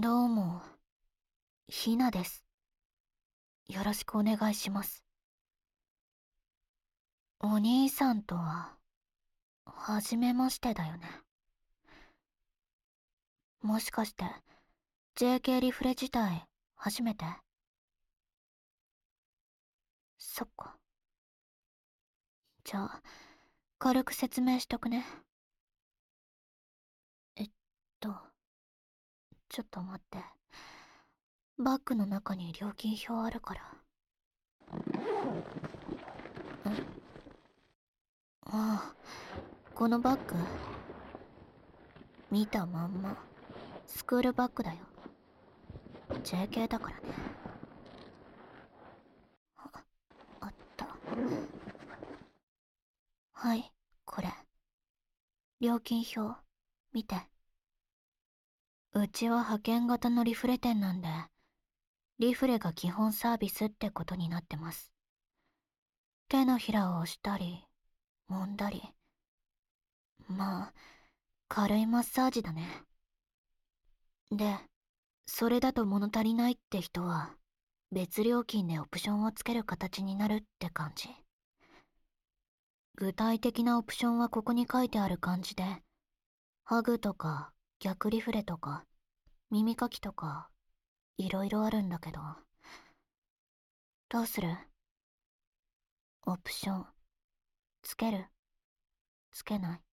どうも、ひなです。よろしくお願いします。お兄さんとは、はじめましてだよね。もしかして、JK リフレ自体、初めて？そっか。じゃあ、軽く説明しとくね。えっと、ちょっと待って。バッグの中に料金表あるから。ああ、このバッグ、見たまんま、スクールバッグだよ。JK だからね。あった。はい、これ。料金表、見て。うちは派遣型のリフレ店なんで、リフレが基本サービスってことになってます。手のひらを押したり、揉んだり。まあ、軽いマッサージだね。で、それだと物足りないって人は、別料金でオプションをつける形になるって感じ。具体的なオプションはここに書いてある感じで、ハグとか逆リフレとか耳かきとかいろいろあるんだけど、どうする？オプションつける？つけない？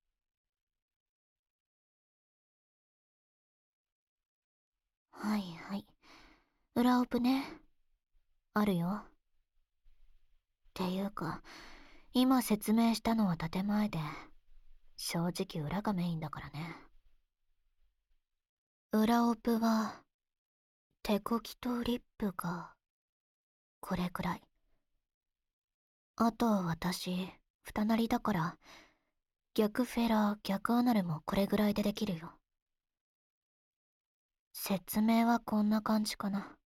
はいはい。裏オプね。あるよ。っていうか、今説明したのは建前で、正直裏がメインだからね。裏オプは、手こきとリップが、これくらい。あと私、二なりだから、逆フェラ、逆アナルもこれぐらいでできるよ。説明はこんな感じかな。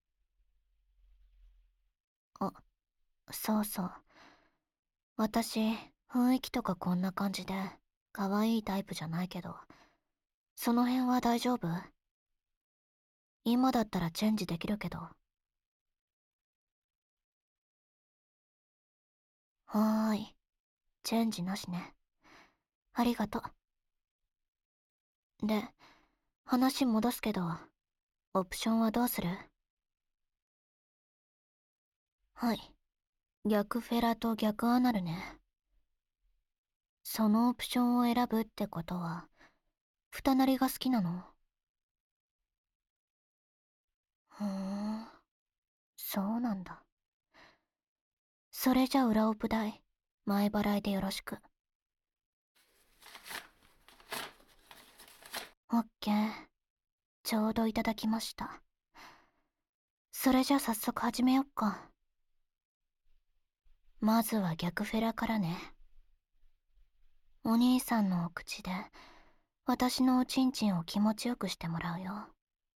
あ、そうそう。私、雰囲気とかこんな感じで、可愛いタイプじゃないけど、その辺は大丈夫？今だったらチェンジできるけど。はーい。チェンジなしね。ありがとう。で、話戻すけど、オプションはどうする？はい。逆フェラと逆アナルね。そのオプションを選ぶってことは、二なりが好きなの？ふーん、そうなんだ。それじゃ裏オプ代、前払いでよろしく。オッケー。ちょうどいただきました。それじゃ早速始めよっか。まずは逆フェラからね。お兄さんのお口で、私のおちんちんを気持ちよくしてもらうよ。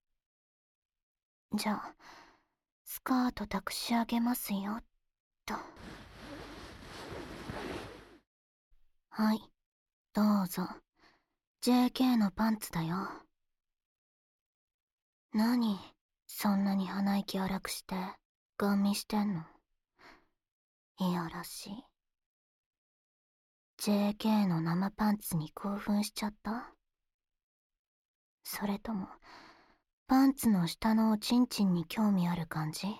じゃあ、スカート託し上げますよ、と。はい、どうぞ。JK のパンツだよ。何、そんなに鼻息荒くして、ガン見してんの？いやらしい。JK の生パンツに興奮しちゃった？それとも、パンツの下のおちんちんに興味ある感じ？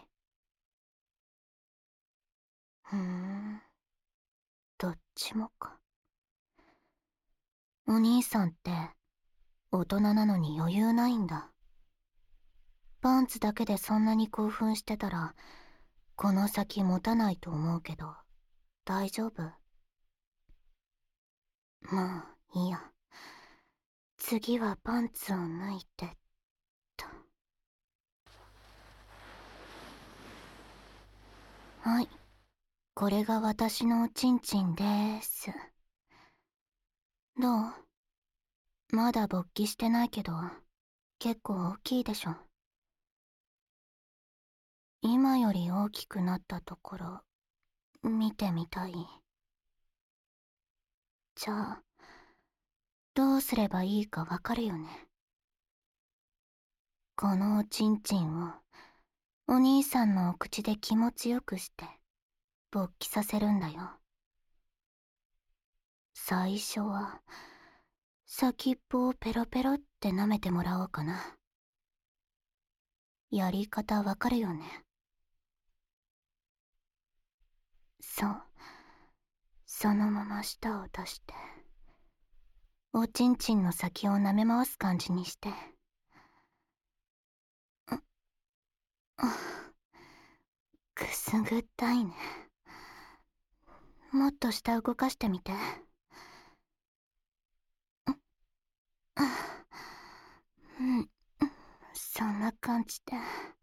ふーん、どっちもか。お兄さんって、大人なのに余裕ないんだ。パンツだけでそんなに興奮してたら、この先持たないと思うけど、大丈夫？まあ、いいや。次はパンツを脱いで、と。はい。これが私のおちんちんでーす。どう？まだ勃起してないけど、結構大きいでしょ。今より大きくなったところ、見てみたい？じゃあ、どうすればいいかわかるよね？ このおちんちんをお兄さんのお口で気持ちよくして勃起させるんだよ。最初は先っぽをペロペロって舐めてもらおうかな。やり方わかるよね。そう、そのまま舌を出しておちんちんの先を舐め回す感じにして。くすぐったいね。もっと舌動かしてみて。うん、そんな感じで。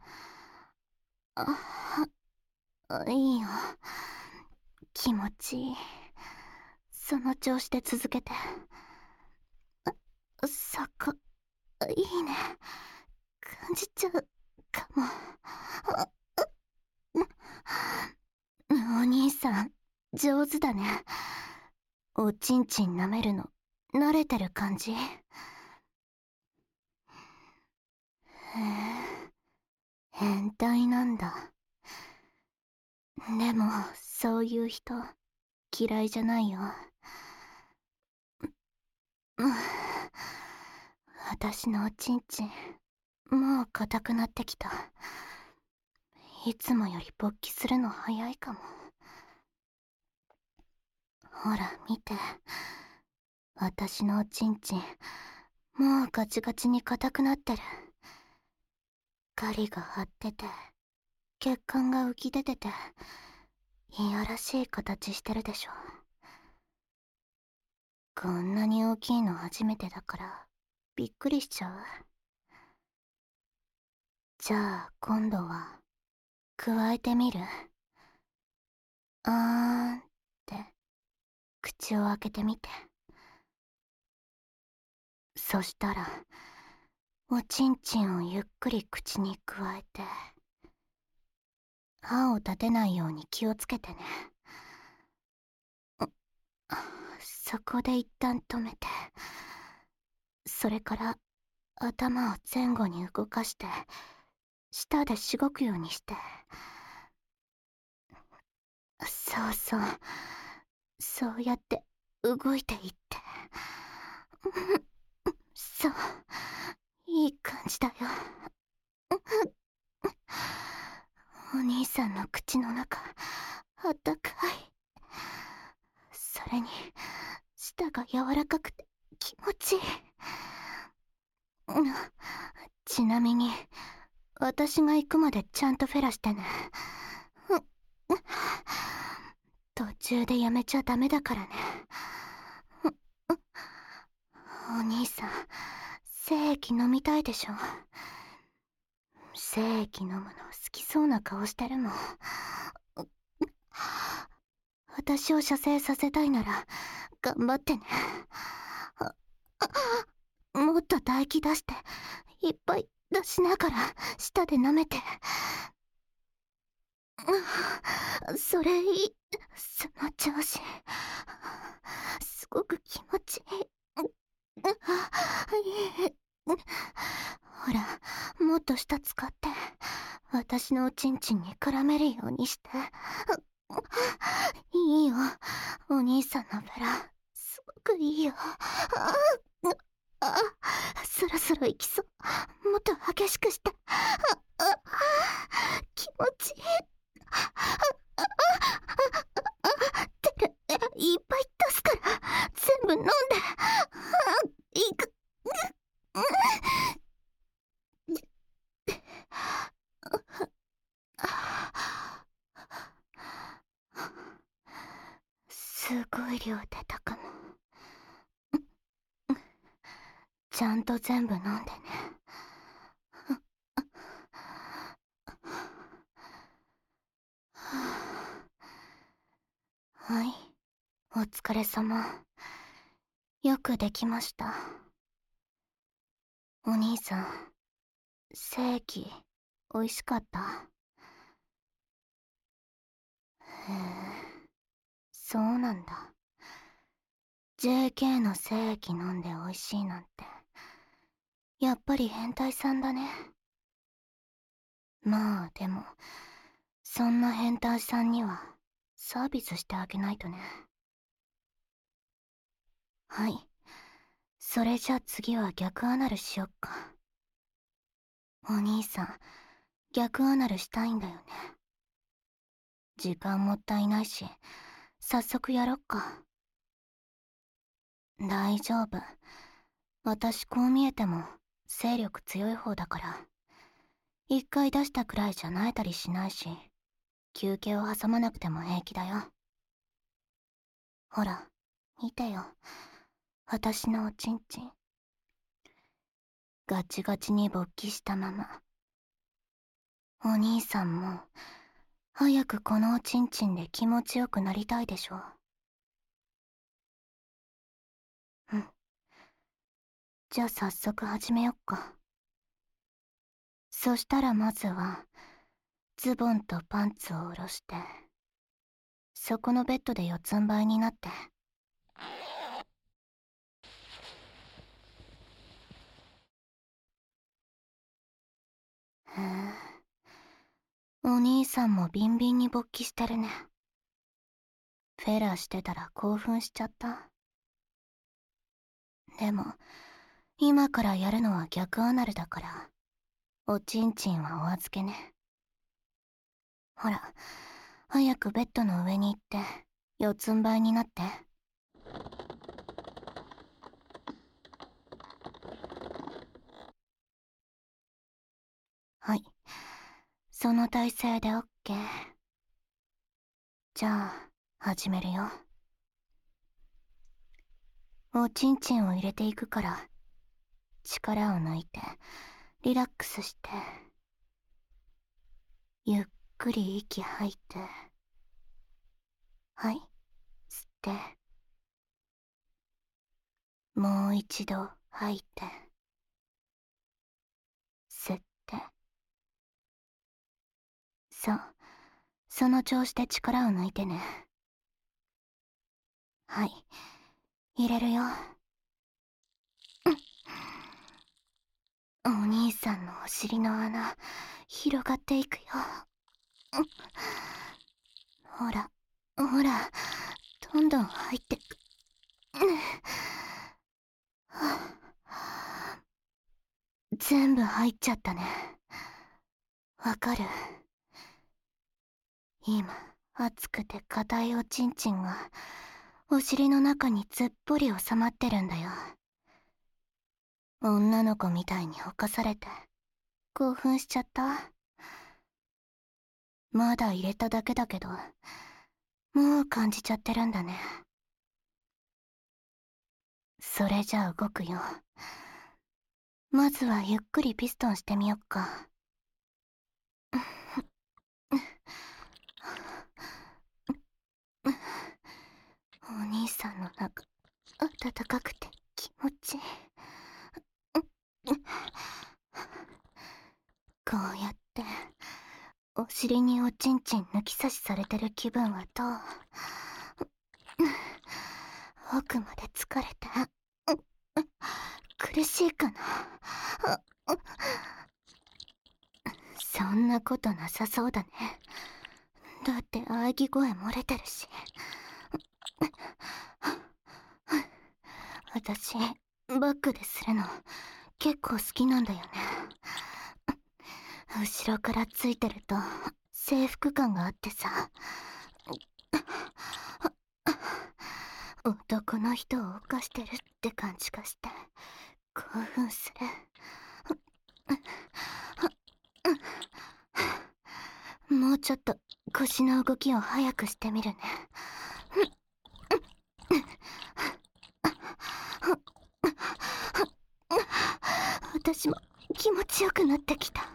いいよ。気持ちいい。その調子で続けて。そこ、いいね。感じちゃうかも。お兄さん、上手だね。おちんちん舐めるの、慣れてる感じ。へえ、変態なんだ。でも、そういう人、嫌いじゃないよ。私のおちんちん、もう硬くなってきた。いつもより勃起するの早いかも。ほら、見て。私のおちんちん、もうガチガチに硬くなってる。ガリが張ってて、血管が浮き出てて、いやらしい形してるでしょ。こんなに大きいの初めてだから、びっくりしちゃう。じゃあ、今度は、加えてみる？あーんって、口を開けてみて。そしたら、おちんちんをゆっくり口にくわえて、歯を立てないように気をつけてね。そこで一旦止めて、それから頭を前後に動かして、舌でしごくようにして。そうそう、そうやって動いていって。そう、いい感じだよ。お兄さんの口の中、あったかい。それに、舌が柔らかくて気持ちいい。ちなみに、私が行くまでちゃんとフェラしてね。途中でやめちゃダメだからね。お兄さん、精液飲みたいでしょ。精液飲むの好きそうな顔してるもん。私を射精させたいなら頑張ってね。もっと唾液出していっぱい出しながら舌で舐めて。それいい。その調子、すごく気持ちいい。ほら、もっと舌使って私のおちんちんに絡めるようにして。いいよ、お兄さんのベラ、すごくいいよ。そろそろ行きそう。もっと激しくして。気持ちいい。てる、いっぱい出すから全部飲んで。いく。すごい量出たかも。ちゃんと全部飲んでね。はい、お疲れ様。よくできました。お兄さん、精液おいしかった？へえ、そうなんだ。JK の精液飲んでおいしいなんて、やっぱり変態さんだね。 まあでも、そんな変態さんにはサービスしてあげないとね。はい。それじゃ次は逆アナルしよっか。お兄さん、逆アナルしたいんだよね。時間もったいないし、早速やろっか。大丈夫。私こう見えても勢力強い方だから。一回出したくらいじゃ萎えたりしないし、休憩を挟まなくても平気だよ。ほら、見てよ。私のおちんちん。ガチガチに勃起したまま。お兄さんも、早くこのおちんちんで気持ちよくなりたいでしょ。うん。じゃあ早速始めよっか。そしたらまずは、ズボンとパンツを下ろして、そこのベッドで四つん這いになって。へえ。お兄さんもビンビンに勃起してるね。フェラーしてたら興奮しちゃった。でも、今からやるのは逆アナルだから、おちんちんはお預けね。ほら、早くベッドの上に行って、四つん這いになって。はい。その体勢でオッケー。じゃあ、始めるよ。おちんちんを入れていくから、力を抜いて、リラックスして、ゆっくり息吐いて、はい、吸って、もう一度吐いて、吸って。そう、その調子で力を抜いてね。はい、入れるよ。お兄さんのお尻の穴、広がっていくよ。ほら、ほら、どんどん入ってく。全部入っちゃったね。わかる？今、熱くて硬いおちんちんが、お尻の中にずっぽり収まってるんだよ。女の子みたいに侵されて、興奮しちゃった？まだ入れただけだけど、もう感じちゃってるんだね。それじゃあ動くよ。まずはゆっくりピストンしてみよっか。お兄さんの中、暖かくて気持ちいい。こうやって、お尻におちんちん抜き差しされてる気分はどう？奥まで疲れて、苦しいかな？そんなことなさそうだね。だって喘ぎ声漏れてるし。私、バックでするの結構好きなんだよね。後ろからついてると征服感があってさ、男の人を犯してるって感じがして興奮する。もうちょっと腰の動きを速くしてみるね。私も気持ちよくなってきた。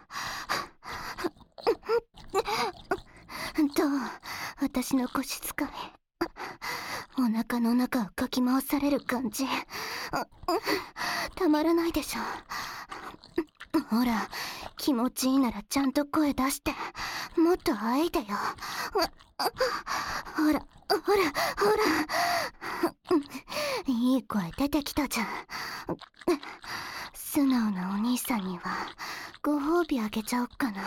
どう？私の腰使い。お腹の中をかき回される感じ。たまらないでしょ。ほら、気持ちいいならちゃんと声出して、もっとあえいでよ。ほら、ほら、ほら。いい声出てきたじゃん。素直なお兄さんにはご褒美あげちゃおっかな。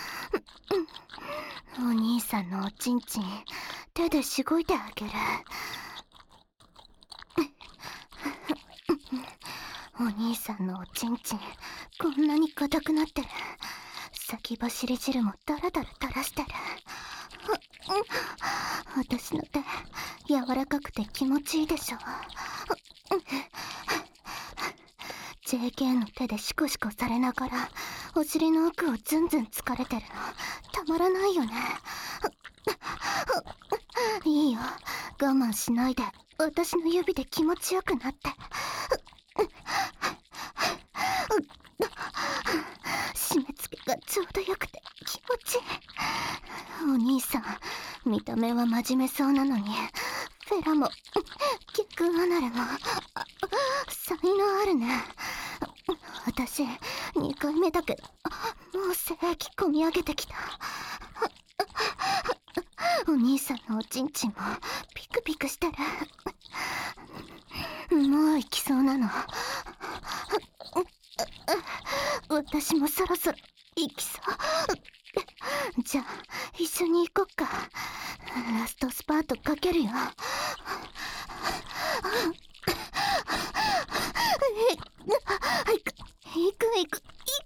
お兄さんのおちんちん手でしごいてあげる。お兄さんのおちんちんこんなに硬くなってる。先走り汁もダラダラ垂らしてる。私の手柔らかくて気持ちいいでしょ。JK の手でシコシコされながらお尻の奥をズンズン疲れてるのたまらないよね。いいよ、我慢しないで私の指で気持ちよくなって。締め付けがちょうどよくて気持ちいい。お兄さん見た目は真面目そうなのにフェラも逆アナルも才能あるね。私2回目だけどもう精液込み上げてきた。お兄さんのおちんちんもピクピクしてる。もう行きそうなの。私もそろそろ行きそう。じゃあ一緒に行こっか。ラストスパートかけるよ。行く。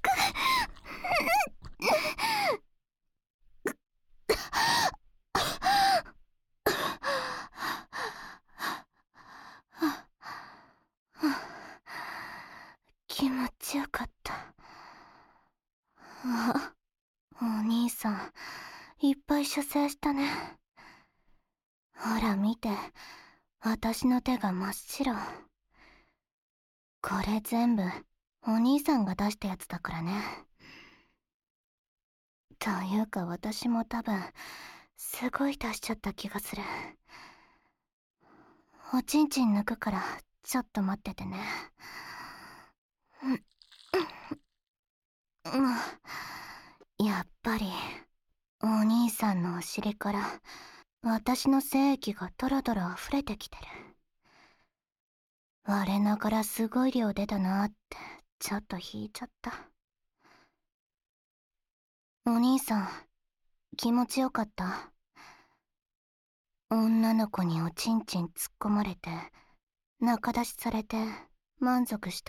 気持ちよかった。お兄さんいっぱい射精したね。ほら見て、私の手が真っ白。これ全部お兄さんが出したやつだからね。というか私も多分すごい出しちゃった気がする。おちんちん抜くからちょっと待っててね。やっぱりお兄さんのお尻から私の精液がドロドロ溢れてきてる。我ながらすごい量出たなってちょっと引いちゃった。お兄さん気持ちよかった？女の子におちんちん突っ込まれて中出しされて満足した？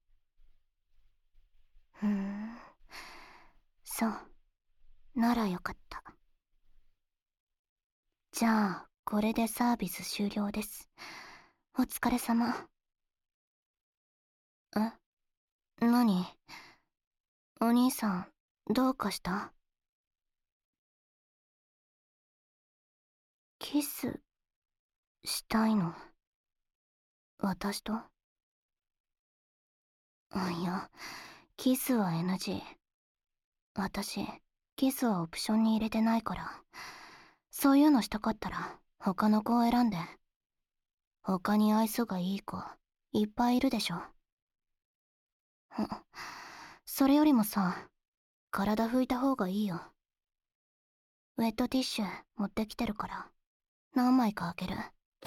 そうならよかった。じゃあこれでサービス終了です。お疲れ様。何？お兄さんどうかした？キスしたいの？私と？いや、キスは NG。私キスはオプションに入れてないから。そういうのしたかったら他の子を選んで。他に愛想がいい子いっぱいいるでしょ。それよりもさ、体拭いた方がいいよ。ウェットティッシュ持ってきてるから何枚かあげる。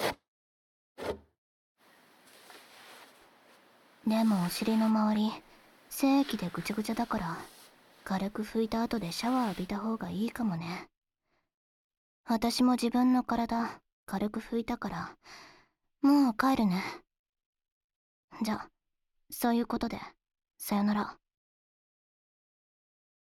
でもお尻の周り精液でぐちゃぐちゃだから軽く拭いた後でシャワー浴びた方がいいかもね。私も自分の体軽く拭いたからもう帰るね。じゃそういうことでさよなら。